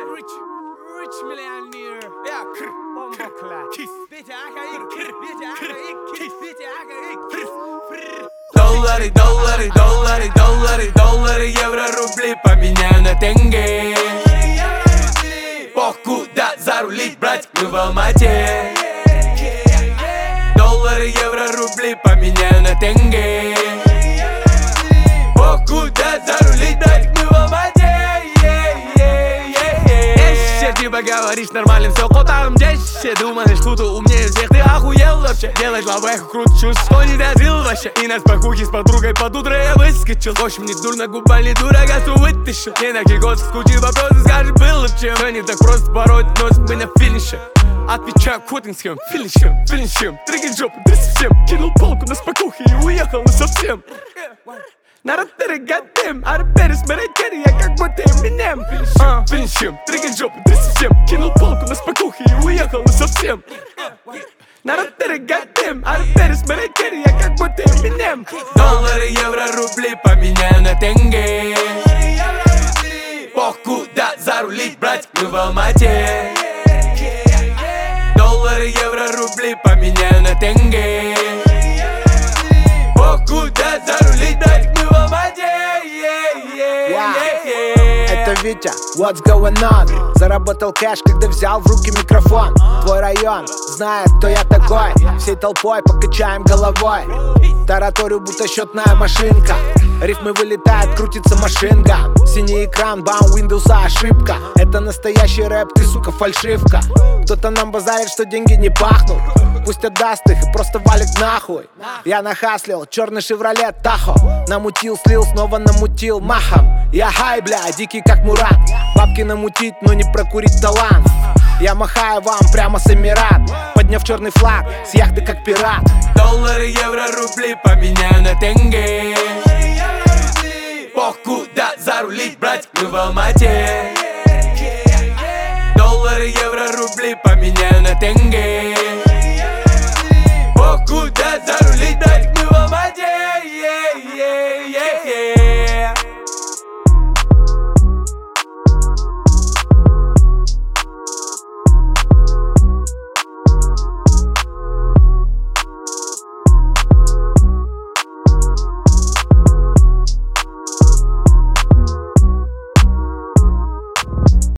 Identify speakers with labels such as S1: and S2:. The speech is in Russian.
S1: Rich millionaire. Ja, bomba klar.
S2: Доллары, доллары, доллары, доллары, доллары, евро, рубли поменяю на тенге. Ох, куда зарулить, брать, мы в Алмате. Доллары, евро, рубли поменяю на тенге. Ох, куда зарулить, брать, мы в Алмате. Типа говоришь нормально, все котам десять. Думаешь, что умнее всех, ты охуел вообще. Делаешь лавэху, крутишь, что не дожил вообще. И на спокухе с подругой под утро я выскочил. В общем, не дурно, губа не дурак, что вытащил. Не на кикос, скучи вопросы, скажешь, было чем. Все не так просто пороть нос, мы на финише. Отвечаю котинским, финишем. Триггер жопу, тряс всем. Кинул палку на спокухе и уехал насовсем. Народ перегадем, а рэперы смотреть я как будто Эминем. Финишем, триггер жопу, тряс всем. Кинул палку на спокухе и уехал насовсем. Народ перегадем, а рэперы смотреть я как будто Эминем. Доллары, евро, рубли поменяю на тенге. Ох, куда зарулить, брать, мы в Алмате. Доллары, евро, рубли поменяю на тенге. Ох, куда зарулить, брать, мы в Алмате.
S3: Это Витя, what's going on? Заработал кэш, когда взял в руки микрофон. Твой район знает, кто я такой. Всей толпой покачаем головой. Тараторю, будто счетная машинка. Рифмы вылетают, крутится машинка. Синий экран, бам, Windows, ошибка. Это настоящий рэп, ты, сука, фальшивка. Кто-то нам базарит, что деньги не пахнут. Пусть отдаст их и просто валит нахуй. Я нахаслил, черный Шевролет Тахо. Намутил, слил, снова намутил махом. Я хай, бля, дикий как Мурат. Бабки намутить, но не прокурить талант. Я махаю вам прямо с Эмират, подняв черный флаг, с яхты как пират.
S2: Доллары, евро, рубли поменяю на тенге. Ох, куда зарулить, брать, мы в Алмате. Доллары, евро, рубли поменяю на тенге.